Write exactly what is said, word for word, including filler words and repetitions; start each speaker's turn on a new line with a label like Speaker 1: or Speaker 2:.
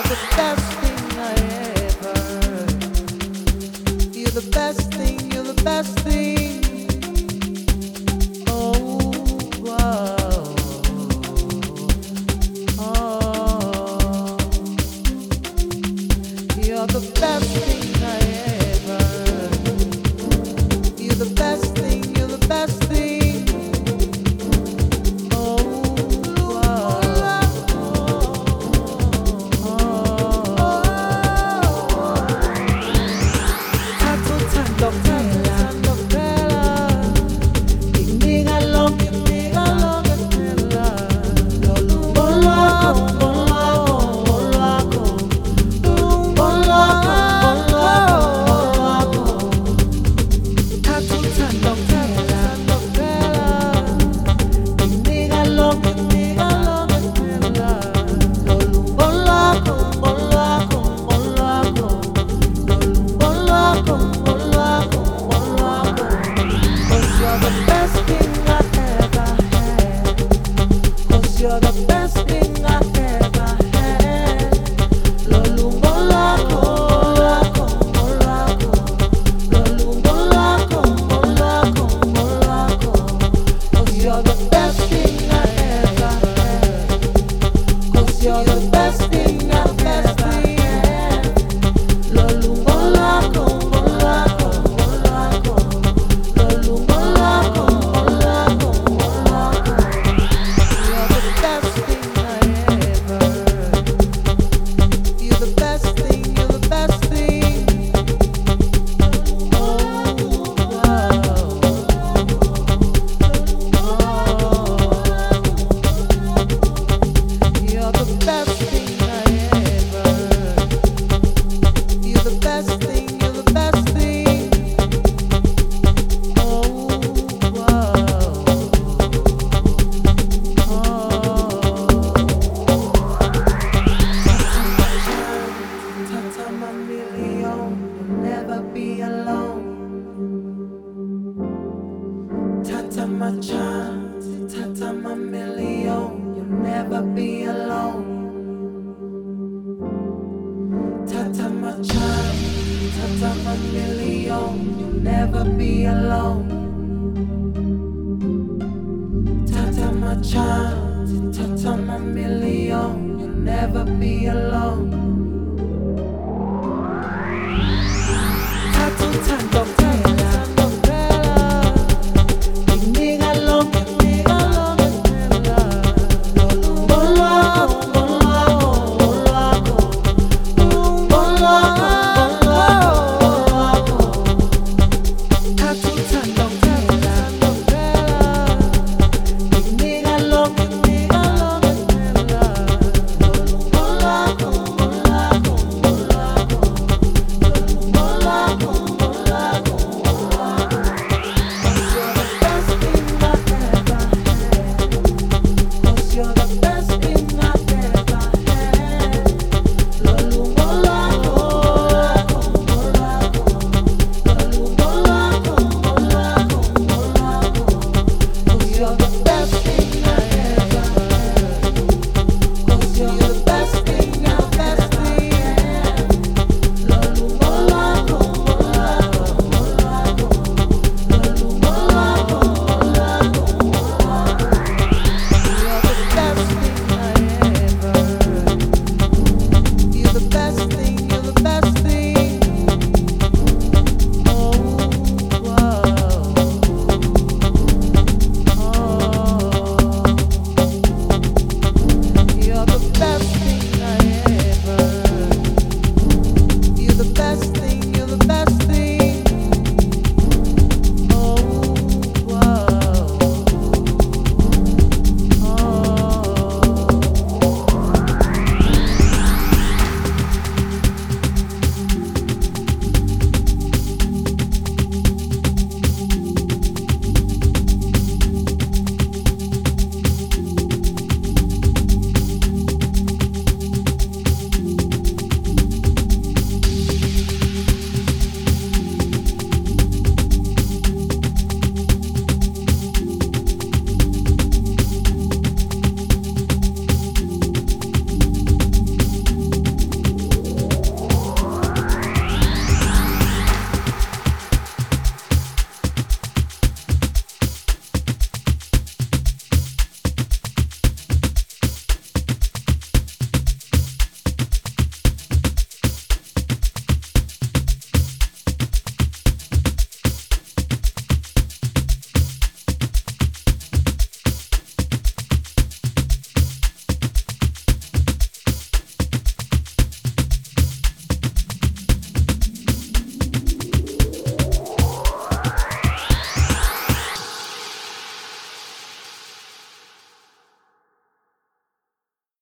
Speaker 1: the best thing I ever heard. You're the best thing, you're the best thing. Oh, wow. Oh, you're the best thing I ever heard. You're the best thing, you're the best thing. You're the best thing I ever had. Lolumbo lako, lako, lako. Lolumbo lako, lako, lako. 'Cause you're the best thing I ever had. 'Cause you're the best thing I've ever had. Lolumbo lako, lako, lako. Lolumbo lako, lako, lako. You're the best thing I ever heard. You're the best thing, you're the best thing. Oh, wow. Oh, you're the best thing I ever heard. You're the best thing, you're the best thing. Oh, wow. Tata my million, you'll never be alone. Tata my chance, tata my million, you'll never be alone. Tata my chance, tata my million, you'll never be alone. Tata my chance, tata my million, you'll never be alone. Tattoo tango